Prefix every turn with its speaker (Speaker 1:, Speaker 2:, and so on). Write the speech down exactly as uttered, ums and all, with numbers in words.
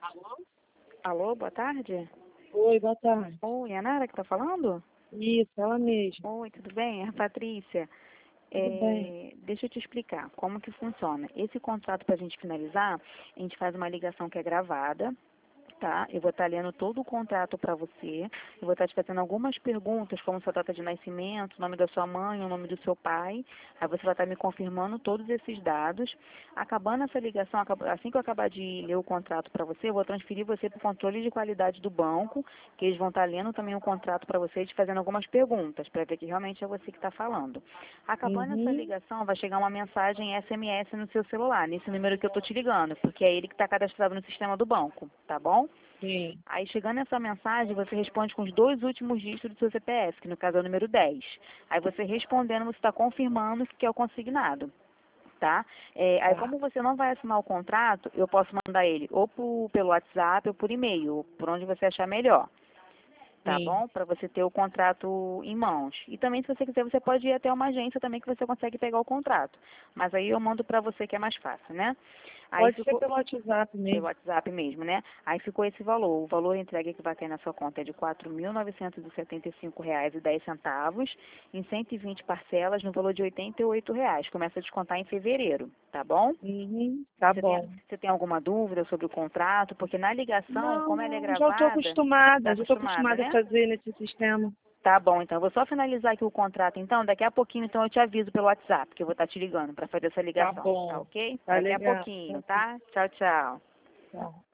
Speaker 1: Alô, boa tarde.
Speaker 2: Oi, boa tarde.
Speaker 1: Oi, é a Nara que tá falando?
Speaker 2: Isso, ela mesma.
Speaker 1: Oi, tudo bem? É a Patrícia.
Speaker 2: Tudo bem?
Speaker 1: É, deixa eu te explicar como que funciona. Esse contrato, para a gente finalizar, a gente faz uma ligação que é gravada, tá? Eu vou estar lendo todo o contrato para você. Eu vou estar te fazendo algumas perguntas, como sua data de nascimento, o nome da sua mãe, o nome do seu pai. Aí você vai estar me confirmando todos esses dados. Acabando essa ligação, acab- assim que eu acabar de ler o contrato para você, eu vou transferir você para o controle de qualidade do banco, que eles vão estar lendo também o contrato para você e te fazendo algumas perguntas, para ver que realmente é você que está falando. Acabando essa
Speaker 2: Uhum.
Speaker 1: ligação, vai chegar uma mensagem S M S no seu celular, nesse número que eu estou te ligando, porque é ele que está cadastrado no sistema do banco, tá bom?
Speaker 2: Sim.
Speaker 1: Aí, chegando essa mensagem, você responde com os dois últimos dígitos do seu C P F, que no caso é o número dez. Aí, você respondendo, você está confirmando que é o consignado, tá? É, aí,
Speaker 2: Tá.
Speaker 1: como você não vai assinar o contrato, eu posso mandar ele ou por, pelo WhatsApp ou por e-mail, ou por onde você achar melhor, tá
Speaker 2: Sim.
Speaker 1: bom? Para você ter o contrato em mãos. E também, se você quiser, você pode ir até uma agência também que você consegue pegar o contrato. Mas aí eu mando para você que é mais fácil, né? Aí
Speaker 2: Pode ser
Speaker 1: ficou...
Speaker 2: pelo WhatsApp
Speaker 1: Pelo
Speaker 2: mesmo.
Speaker 1: WhatsApp mesmo, né? Aí ficou esse valor. O valor entregue que vai cair na sua conta é de quatro mil novecentos e setenta e cinco reais e dez centavos, em cento e vinte parcelas, no valor de oitenta e oito reais. Começa a descontar em fevereiro, tá bom?
Speaker 2: Uhum. Tá
Speaker 1: Você tem,
Speaker 2: bom.
Speaker 1: você tem alguma dúvida sobre o contrato? Porque na ligação,
Speaker 2: Não,
Speaker 1: como ela é
Speaker 2: não, já estou
Speaker 1: gravada, tá
Speaker 2: acostumada. Já estou
Speaker 1: acostumada,
Speaker 2: acostumada a
Speaker 1: né?
Speaker 2: fazer nesse sistema.
Speaker 1: Tá bom, então eu vou só finalizar aqui o contrato, então. Daqui a pouquinho, então, eu te aviso pelo WhatsApp, que eu vou estar te ligando para fazer essa
Speaker 2: Tá
Speaker 1: ligação, tá
Speaker 2: bom.
Speaker 1: ok?
Speaker 2: Tá
Speaker 1: Daqui a
Speaker 2: legal.
Speaker 1: pouquinho, tá? Tchau, tchau.
Speaker 2: Tá.